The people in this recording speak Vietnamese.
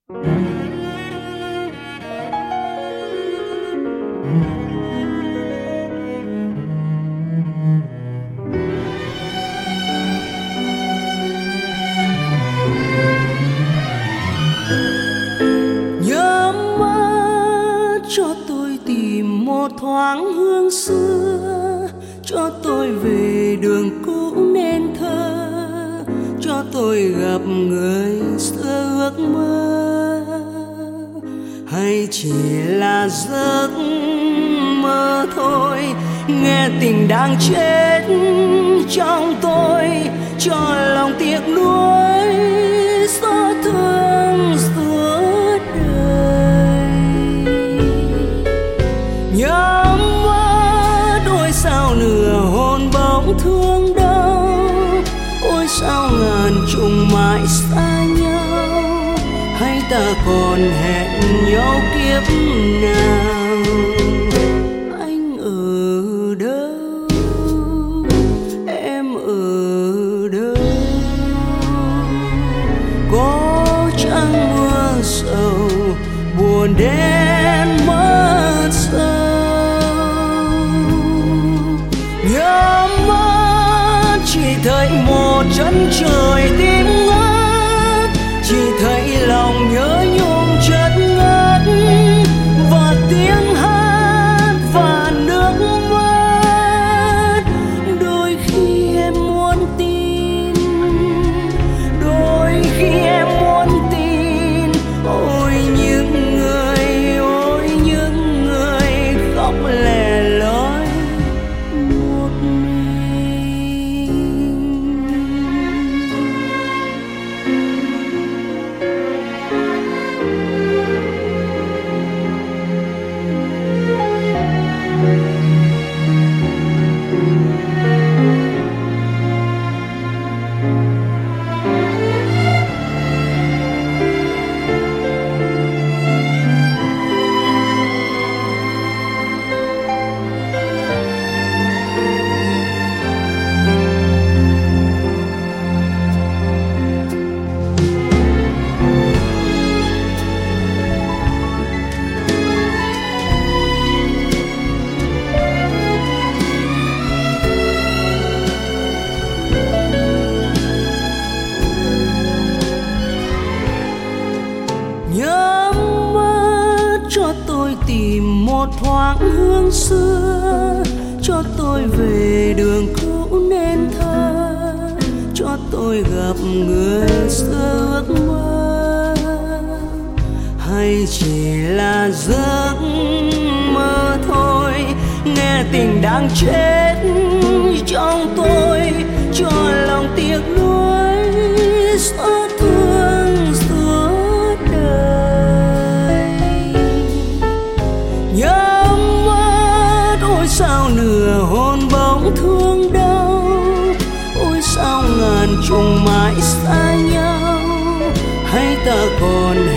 Nhớ mơ cho tôi tìm một thoáng hương xưa, cho tôi về đường cũ nên thơ, cho tôi gặp người xưa ước mơ. Hay chỉ là giấc mơ thôi, nghe tình đang chết trong tôi, cho lòng tiếc nuối xót thương suốt đời. Nhớ mơ đôi sao nửa hồn bóng thương đau, ôi sao ngàn trùng mãi xa nhau, hay ta còn hẹn nhau kiếp nào. Anh ở đâu, em ở đâu, có chăng mưa sầu buồn đến mất sâu. Nhớ mơ chỉ thấy một chân trời tím ngát, chỉ thấy lòng nhớ nhung chất ngất, và tiếng hát và nước mắt. Đôi khi em muốn tin, đôi khi em muốn tin, ôi những người khóc lẻ loi một mình. Nhớ mơ cho tôi tìm một thoáng hương xưa, cho tôi về đường cũ nên thơ, cho tôi gặp người xưa ước mơ. Hay chỉ là giấc mơ thôi, nghe tình đang chết trong tôi, cho lòng tiếc nuối xót thương suốt đời. Nhớ mơ ôi sao nửa hồn bóng thương đau, ôi sao ngàn trùng mãi xa nhau, hay ta còn